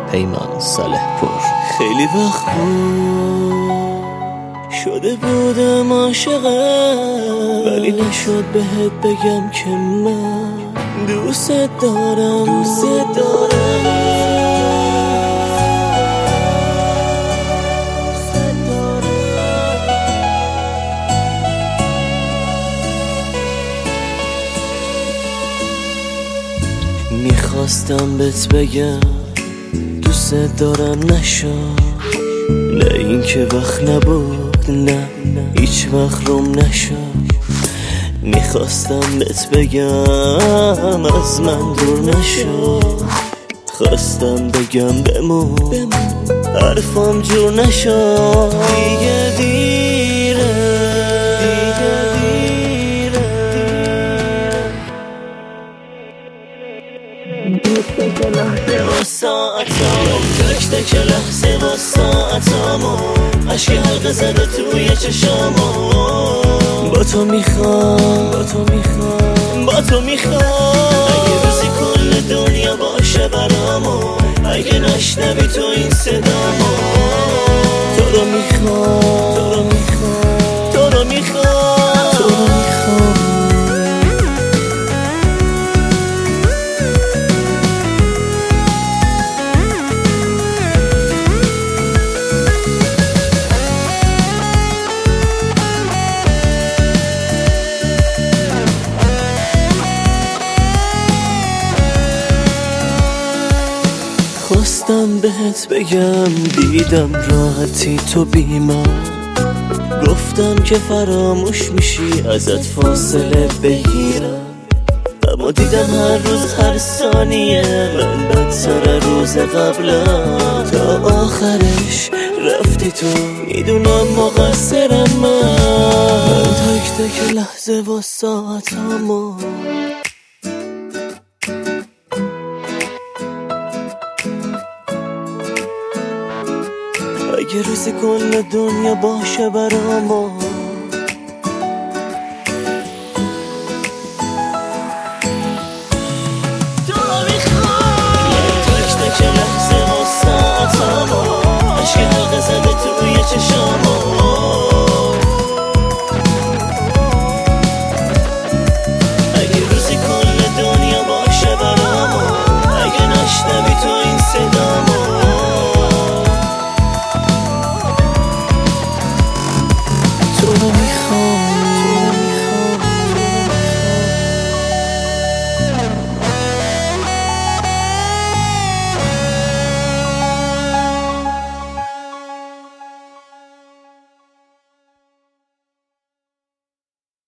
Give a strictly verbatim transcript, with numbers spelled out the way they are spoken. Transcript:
پیمان صالح پور. خیلی وقت بود شده بودم عاشقت، ولی نشد بهت بگم که من دوست دارم دوست دارم میخواستم بهت بگم دوست دارم، نشد. نه این که وقت نبود، نه هیچ وقت روم نشد. میخواستم بهت بگم از من دور نشد، خواستم بگم بمون حرفم جور نشد. دیگه دیره دیگه دیره تک تک لحظه و ساعتامو تک تک لحظه و ساعتامو عشق حلقه زده توی چشامو. با تو میخوام با تو میخوام با تو میخوام اگه روزی کل دنیا باشه برامو، اگه نشنوی تو این صدامو. تو رو میخوام تو رو میخوام تو رو میخوام تو رو میخوام خواستم بهت بگم دیدم راحتی تو بیمار، گفتم که فراموش میشی ازت فاصله بگیرم، اما دیدم هر روز هر ثانیه من بدتر روز قبلم. تا آخرش رفتی تو، میدونم مقصرم من من تک تک لحظه و ساعتامو. اگه روزی کل دنیا باشه برامو،